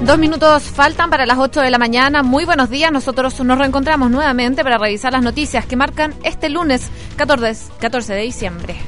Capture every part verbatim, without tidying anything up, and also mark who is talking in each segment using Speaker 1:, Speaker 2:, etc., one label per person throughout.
Speaker 1: Dos minutos faltan para las ocho de la mañana. Muy buenos días. Nosotros nos reencontramos nuevamente para revisar las noticias que marcan este lunes catorce de diciembre.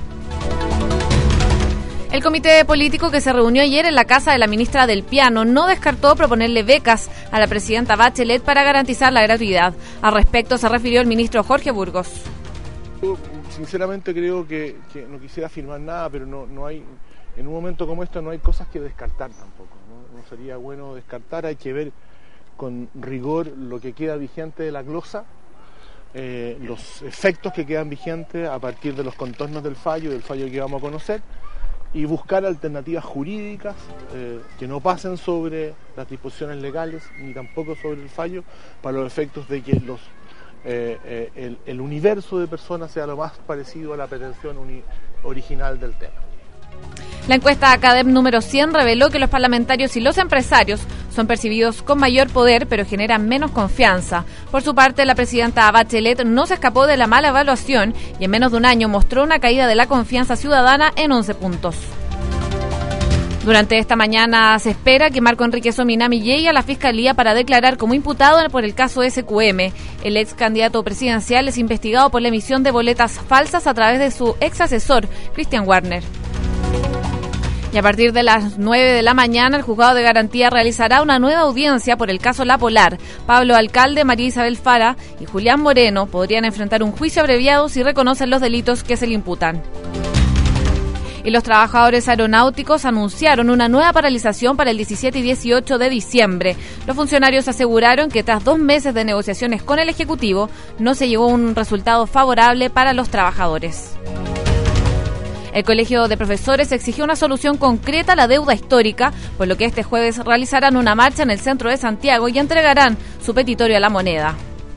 Speaker 1: El comité político que se reunió ayer en la casa de la ministra del Piano no descartó proponerle becas a la presidenta Bachelet para garantizar la gratuidad. Al respecto se refirió el ministro Jorge Burgos.
Speaker 2: Yo sinceramente creo que, que no quisiera afirmar nada, pero no, no hay, en un momento como este no hay cosas que descartar tampoco. No, no sería bueno descartar, hay que ver con rigor lo que queda vigente de la glosa, eh, los efectos que quedan vigentes a partir de los contornos del fallo, del fallo que vamos a conocer, y buscar alternativas jurídicas eh, que no pasen sobre las disposiciones legales ni tampoco sobre el fallo, para los efectos de que los eh, eh, el, el universo de personas sea lo más parecido a la pretensión uni- original del tema.
Speaker 1: La encuesta CADEM número cien reveló que los parlamentarios y los empresarios son percibidos con mayor poder, pero generan menos confianza. Por su parte, la presidenta Bachelet no se escapó de la mala evaluación y en menos de un año mostró una caída de la confianza ciudadana en once puntos. Durante esta mañana se espera que Marco Enrique Sominami llegue a la Fiscalía para declarar como imputado por el caso ese cu eme. El ex candidato presidencial es investigado por la emisión de boletas falsas a través de su ex asesor, Christian Warner. Y a partir de las nueve de la mañana, el Juzgado de Garantía realizará una nueva audiencia por el caso La Polar. Pablo Alcalde, María Isabel Fara y Julián Moreno podrían enfrentar un juicio abreviado si reconocen los delitos que se le imputan. Y los trabajadores aeronáuticos anunciaron una nueva paralización para el diecisiete y dieciocho de diciembre. Los funcionarios aseguraron que tras dos meses de negociaciones con el Ejecutivo, no se llegó a un resultado favorable para los trabajadores. El Colegio de Profesores exigió una solución concreta a la deuda histórica, por lo que este jueves realizarán una marcha en el centro de Santiago y entregarán su petitorio a la moneda.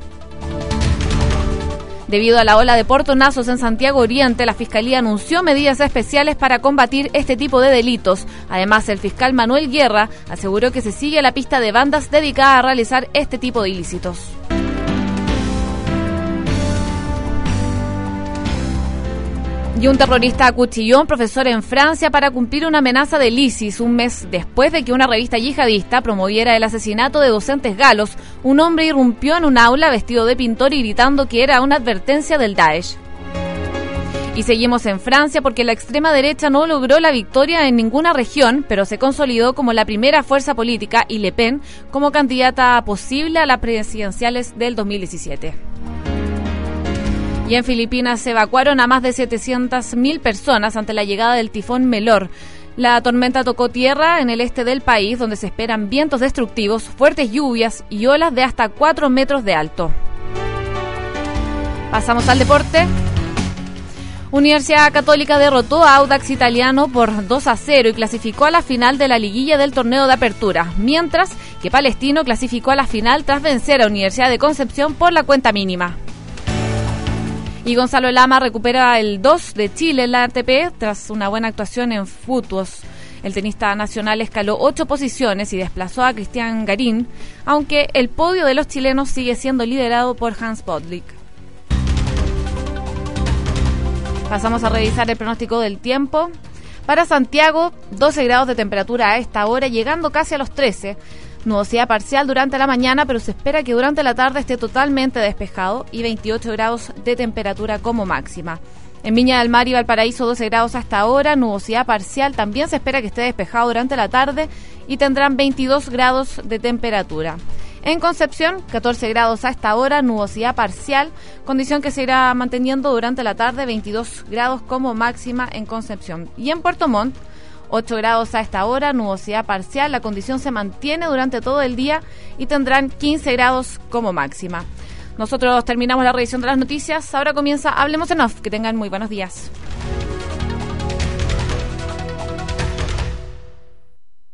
Speaker 1: Debido a la ola de portonazos en Santiago Oriente, la Fiscalía anunció medidas especiales para combatir este tipo de delitos. Además, el fiscal Manuel Guerra aseguró que se sigue la pista de bandas dedicadas a realizar este tipo de ilícitos. Y un terrorista acuchilló a un profesor en Francia para cumplir una amenaza del ISIS. Un mes después de que una revista yihadista promoviera el asesinato de docentes galos, un hombre irrumpió en un aula vestido de pintor y gritando que era una advertencia del Daesh. Y seguimos en Francia porque la extrema derecha no logró la victoria en ninguna región, pero se consolidó como la primera fuerza política y Le Pen como candidata posible a las presidenciales del dos mil diecisiete. Y en Filipinas se evacuaron a más de setecientas mil personas ante la llegada del tifón Melor. La tormenta tocó tierra en el este del país, donde se esperan vientos destructivos, fuertes lluvias y olas de hasta cuatro metros de alto. Pasamos al deporte. Universidad Católica derrotó a Audax Italiano por dos a cero y clasificó a la final de la liguilla del torneo de apertura, mientras que Palestino clasificó a la final tras vencer a Universidad de Concepción por la cuenta mínima. Y Gonzalo Lama recupera el dos de Chile en la A T P tras una buena actuación en Futuos. El tenista nacional escaló ocho posiciones y desplazó a Cristian Garín, aunque el podio de los chilenos sigue siendo liderado por Hans Bodlik. Pasamos a revisar el pronóstico del tiempo. Para Santiago, doce grados de temperatura a esta hora, llegando casi a los trece. Nubosidad parcial durante la mañana, pero se espera que durante la tarde esté totalmente despejado y veintiocho grados de temperatura como máxima. En Viña del Mar y Valparaíso, doce grados hasta ahora, nubosidad parcial, también se espera que esté despejado durante la tarde y tendrán veintidós grados de temperatura. En Concepción, catorce grados hasta ahora, nubosidad parcial, condición que se irá manteniendo durante la tarde, veintidós grados como máxima en Concepción. Y en Puerto Montt, ocho grados a esta hora, nubosidad parcial, la condición se mantiene durante todo el día y tendrán quince grados como máxima. Nosotros terminamos la revisión de las noticias, ahora comienza Hablemos en Off, que tengan muy buenos días.